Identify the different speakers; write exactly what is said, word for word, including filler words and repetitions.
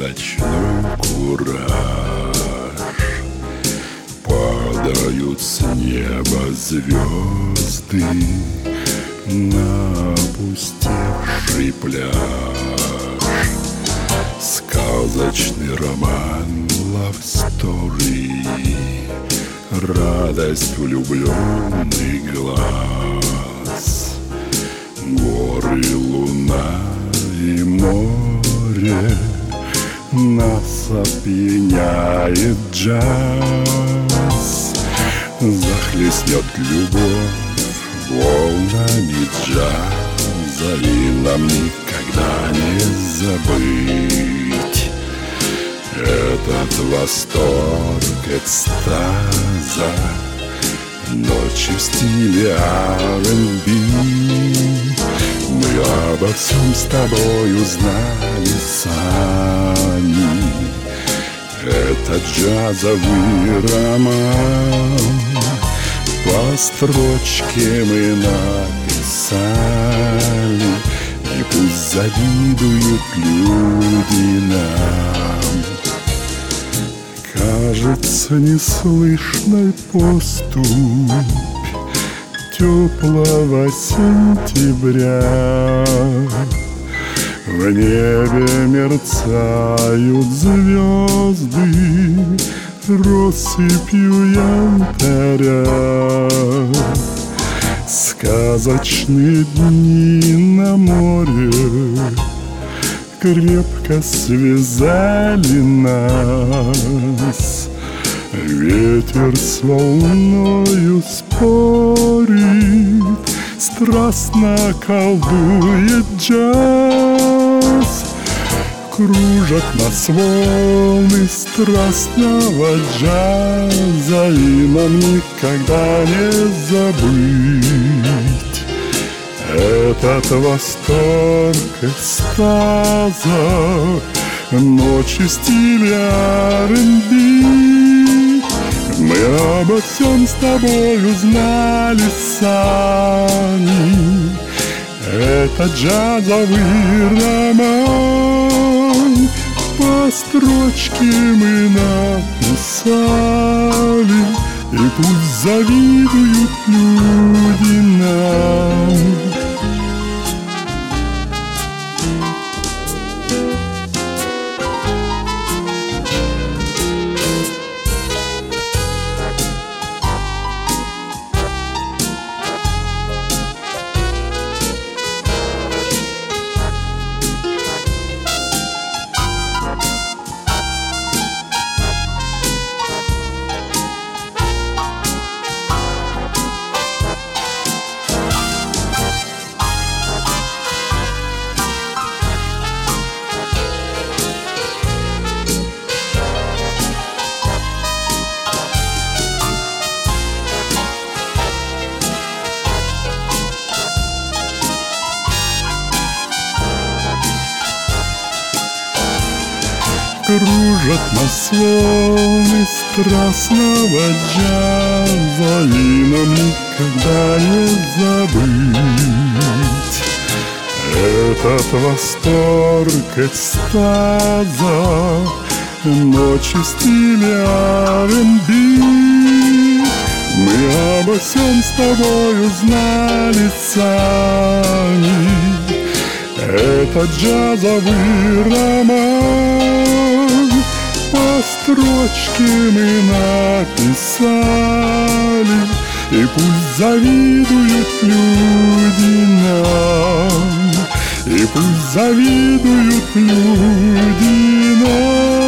Speaker 1: ночной кураж. Падают с неба звезды на опустевший пляж. Сказочный роман, love story, радость влюбленных глаз. Горы, луна и море, нас опьяняет джаз. Захлестнет любовь волнами джаза, и нам никогда не забыть этот восторг экстаза. Ночи в стиле ар энд би. Мы обо всем с тобой узнали сами. Это джазовый роман. По строчке мы написали, и пусть завидуют люди нам. Кажется неслышной поступь теплого сентября. В небе мерцают звезды россыпью янтаря. Сказочные дни на море крепко связали нас. Ветер с волною спорит, страстно колдует джаз. Кружат нас волны страстного джаза, и нам никогда не забыть этот восторг экстаза. Ночи в стиле ар энд би. Мы обо всем с тобой узнали сами. Это джазовый роман. По строчке мы написали, и пусть завидуют люди нам. Кружат нас волны страстного джаза, и нам никогда не забыть этот восторг экстаза. Ночи в стиле ар энд би. Мы обо всем с тобой узнали сами. Это джазовый роман. По строчке мы написали, и пусть завидуют люди нам. И пусть завидуют люди нам.